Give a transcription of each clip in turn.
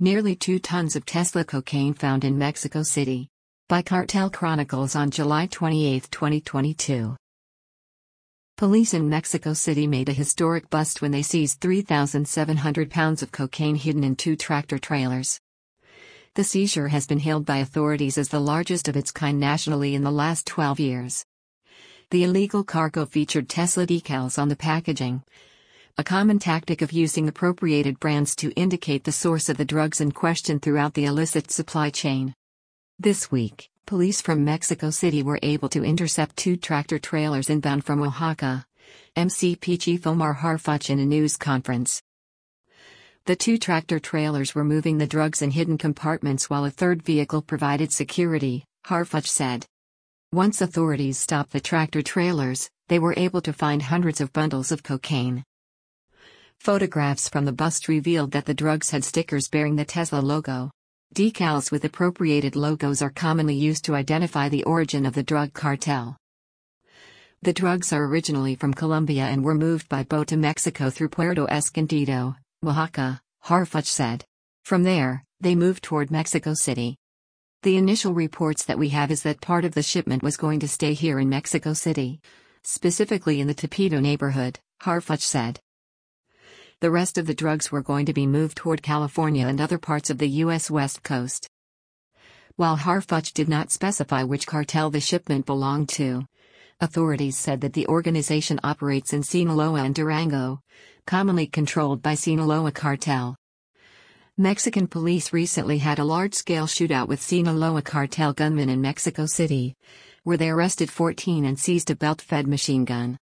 Nearly 2 tons of Tesla cocaine found in Mexico City. By Cartel Chronicles on July 28, 2022. Police in Mexico City made a historic bust when they seized 3,700 pounds of cocaine hidden in 2 tractor trailers. The seizure has been hailed by authorities as the largest of its kind nationally in the last 12 years. The illegal cargo featured Tesla decals on the packaging, a common tactic of using appropriated brands to indicate the source of the drugs in question throughout the illicit supply chain. This week, police from Mexico City were able to intercept 2 tractor trailers inbound from Oaxaca, MCP Chief Omar Harfuch in a news conference. The 2 tractor trailers were moving the drugs in hidden compartments while a third vehicle provided security, Harfuch said. Once authorities stopped the tractor trailers, they were able to find hundreds of bundles of cocaine. Photographs from the bust revealed that the drugs had stickers bearing the Tesla logo. Decals with appropriated logos are commonly used to identify the origin of the drug cartel. The drugs are originally from Colombia and were moved by boat to Mexico through Puerto Escondido, Oaxaca, Harfuch said. From there, they moved toward Mexico City. The initial reports that we have is that part of the shipment was going to stay here in Mexico City, specifically in the Tepito neighborhood, Harfuch said. The rest of the drugs were going to be moved toward California and other parts of the U.S. West Coast. While Harfuch did not specify which cartel the shipment belonged to, authorities said that the organization operates in Sinaloa and Durango, commonly controlled by Sinaloa cartel. Mexican police recently had a large-scale shootout with Sinaloa cartel gunmen in Mexico City, where they arrested 14 and seized a belt-fed machine gun.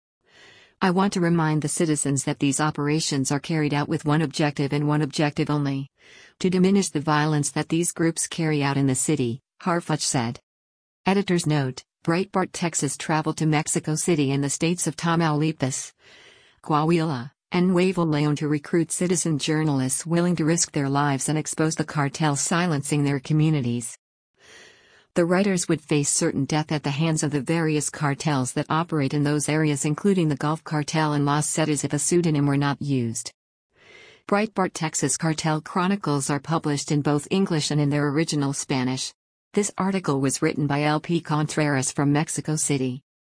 I want to remind the citizens that these operations are carried out with one objective and one objective only: to diminish the violence that these groups carry out in the city, Harfuch said. Editor's note: Breitbart Texas traveled to Mexico City and the states of Tamaulipas, Coahuila, and Nuevo León to recruit citizen journalists willing to risk their lives and expose the cartels silencing their communities. The writers would face certain death at the hands of the various cartels that operate in those areas, including the Gulf Cartel and Los Zetas, if a pseudonym were not used. Breitbart Texas Cartel Chronicles are published in both English and in their original Spanish. This article was written by LP Contreras from Mexico City.